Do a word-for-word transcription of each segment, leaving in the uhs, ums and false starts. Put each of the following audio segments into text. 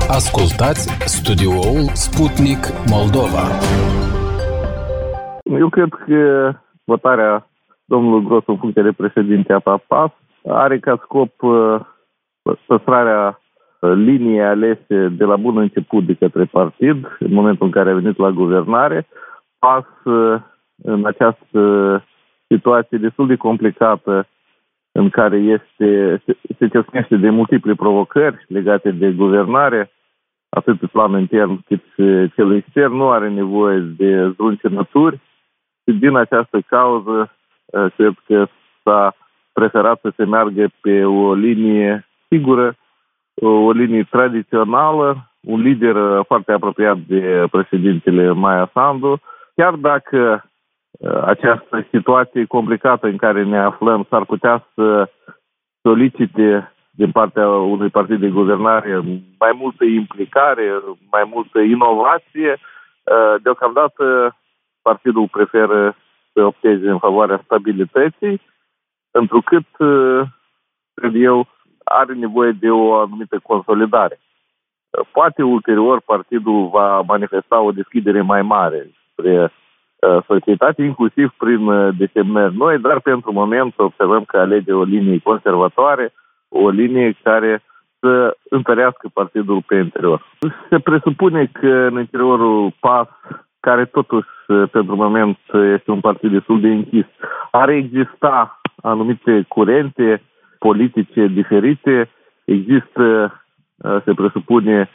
Ascultați studioul Sputnik Moldova. Eu cred că votarea domnului Gros în funcție de președinte a P A S are ca scop păstrarea liniei alese de la bun început de către partid, în momentul în care a venit la guvernare. P A S, în această situație destul de complicată, în care este, se, se ciocnește de multiple provocări legate de guvernare, atât pe plan intern cât și cel extern, nu are nevoie de zruncinături și din această cauză cred că s-a preferat să se meargă pe o linie sigură, o linie tradițională, un lider foarte apropiat de președintele Maia Sandu, chiar dacă această situație complicată în care ne aflăm s-ar putea să solicite din partea unui partid de guvernare mai multă implicare, mai multă inovație. Deocamdată partidul preferă să opteze în favoarea stabilității, întrucât, cred eu, are nevoie de o anumită consolidare. Poate ulterior partidul va manifesta o deschidere mai mare spre societate, inclusiv prin desemnări noi, dar pentru moment observăm că alege o linie conservatoare, o linie care să întărească partidul pe interior. Se presupune că în interiorul P A S, care totuși pentru moment este un partid destul de închis, ar exista anumite curente politice diferite, există, se presupune,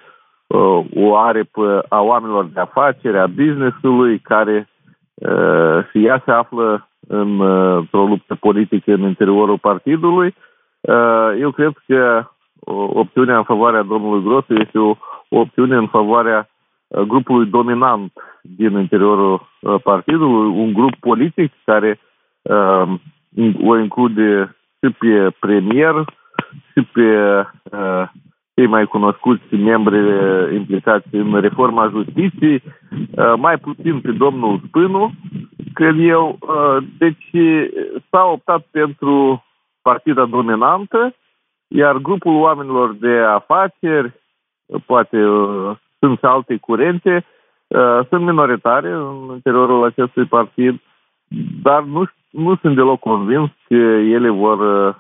o aripă a oamenilor de afaceri, a business-ului, care Uh, și ea se află în, uh, într-o luptă politică în interiorul partidului. Uh, eu cred că opțiunea în favoarea domnului Gros este o, o opțiune în favoarea uh, grupului dominant din interiorul uh, partidului, un grup politic care uh, o include și pe premier și pe uh, cei mai cunoscuți membri implicați în reforma justiției, mai puțin pe domnul Spânu, cred eu. Deci s-a optat pentru partida dominantă, iar grupul oamenilor de afaceri, poate sunt și alte curente, sunt minoritare în interiorul acestui partid, dar nu, nu sunt deloc convins că ele vor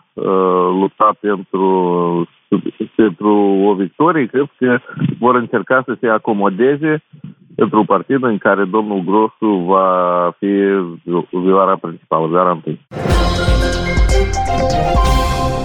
lupta pentru pentru o victorie. Cred că vor încerca să se acomodeze pentru un partid în care domnul Grosu va fi vioara principală, vioara întâi.